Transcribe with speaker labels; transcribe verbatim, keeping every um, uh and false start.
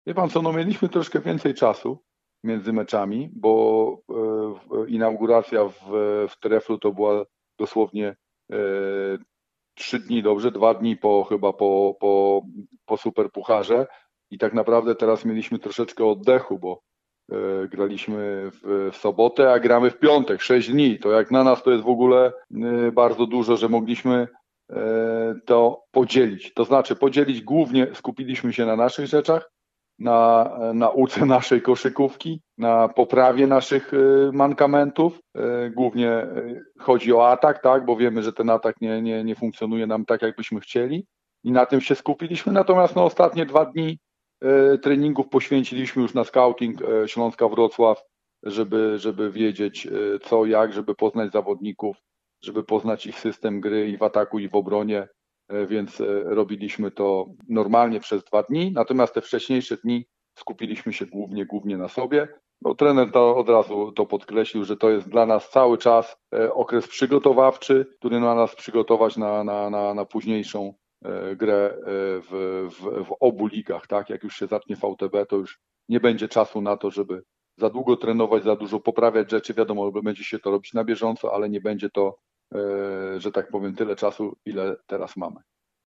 Speaker 1: Wie pan co, no mieliśmy troszkę więcej czasu między meczami, bo e, inauguracja w, w Treflu to była dosłownie e, trzy dni, dobrze, dwa dni po chyba po, po, po Superpucharze i tak naprawdę teraz mieliśmy troszeczkę oddechu, bo e, graliśmy w, w sobotę, a gramy w piątek, sześć dni. To jak na nas to jest w ogóle e, bardzo dużo, że mogliśmy e, to podzielić. To znaczy podzielić głównie, skupiliśmy się na naszych rzeczach, na nauce naszej koszykówki, na poprawie naszych y, mankamentów. Y, Głównie y, chodzi o atak, tak, bo wiemy, że ten atak nie, nie, nie funkcjonuje nam tak, jakbyśmy chcieli i na tym się skupiliśmy. Natomiast no, ostatnie dwa dni y, treningów poświęciliśmy już na scouting y, Śląska Wrocław, żeby, żeby wiedzieć y, co, jak, żeby poznać zawodników, żeby poznać ich system gry i w ataku, i w obronie, więc robiliśmy to normalnie przez dwa dni, natomiast te wcześniejsze dni skupiliśmy się głównie, głównie na sobie. No, trener to od razu to podkreślił, że to jest dla nas cały czas okres przygotowawczy, który ma nas przygotować na, na, na, na późniejszą grę w, w, w obu ligach. Tak? Jak już się zacznie V T B, to już nie będzie czasu na to, żeby za długo trenować, za dużo poprawiać rzeczy. Wiadomo, będzie się to robić na bieżąco, ale nie będzie to, że tak powiem, tyle czasu, ile teraz mamy.